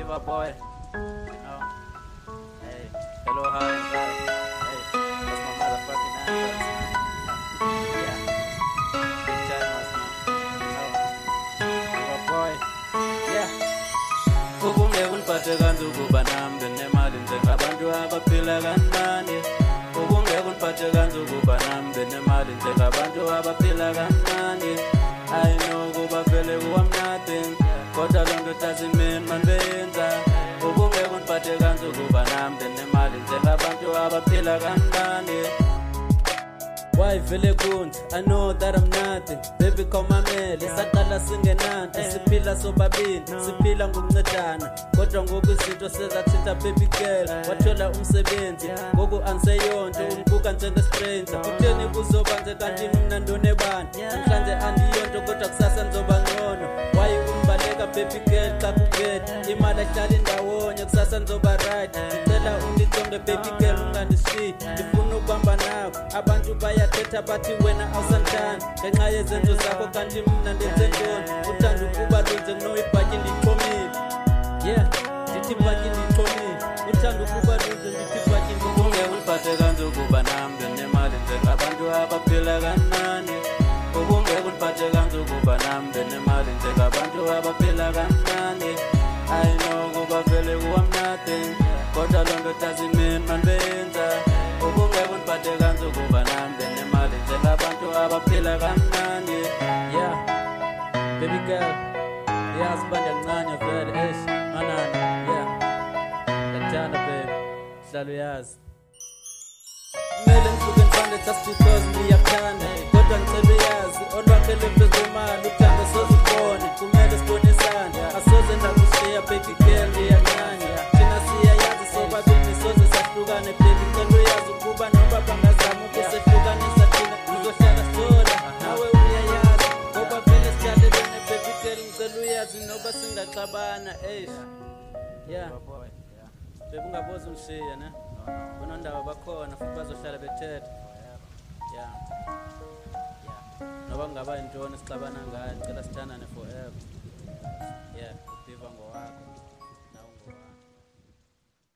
Diva boy. Oh. Hey. Hello, hi. Hey. That's my motherfucking anthem. Yeah. Big timers, man. Oh. Diva boy. Yeah. Ubungeke uniphathe kanti ukuba nami benemali njengabantu abaphila kancane. Ubungeke uniphathe kanti ukuba nami benemali njengabantu abaphila kancane. I know kuba vele kuwamnati kodwa lonto doesn't mean man benza. Ubungeke uniphathe kanti ukuba nami benemali njengabantu abaphila kancane. Why vele kunti? I know that I'm nothing. Baby call my man. Saqala singenanto. Siphila sobabili. Siphila ngokuncedana. Kodwa ngoku izinto sezathinta baby girl. Wathola umsebenzi. Ngoku anseyonto. Ungibuka njenge-stranger. Kutheni kuzobanze kanti mina ndonebani? Namhlanje andiyonto kodwa kusasa ngizoba ngcono. Why ungibaleka baby girl xa kugedi? Imali ahlala indawonye kusasa ngizoba right. Ngicela undijonge baby girl ungandishiyi. Ndifuna ukubamba nakho. Abantu bayathetha bathi wena awusandlani ngenxa yezenzo zakho kanti mina ndenze ntoni. Uthanda ukuba lunze kunoyibhatyi ndixhomile. Yeah, ndithi ibhatyi ndixhomile. Uthanda ukuba lunze ndithi ibhatyi ndixhomile. Ubungeke uniphathe kanti ukuba nami benemali njengabantu abaphila kancane. Ubungeke uniphathe kanti ukuba nami benemali njengabantu abaphila kancane. I know kuba vele kuwamnati kodwa lonto doesn't mean man benza. Ubungeke uniphathe kanti ukuba nami benemali njengabantu abaphila kancane. Yeah, baby girl, yazi uba ndiyancanya vele manani. Yeah, ndiyakuthanda babe, hlala uyazi. Kumele ngisuke ngithande just because ndiyakuthanda kodwa ngicela uyazi olwakhele phezu kwemali uthando sozibone. Kumele sibonisane asoze ndakushiya baby girl ndiyancanya. Thina siyayazi sobabili soze sahlukane baby ngicela uyazi ukuba noba bangazama ukusehlukanisa thina uzohlala sola nawe uyayazi ngoba vele sijalelene baby girl ngicela uyazi noba singaxabana. Yeah baby ungabozi ungishiye ne bonondaba bakhona futhi bazohlala bethetha. Yeah noba kungaba yintoni esixabana ngayo ngicela sithandane forever. Yeah udiva ngowakho.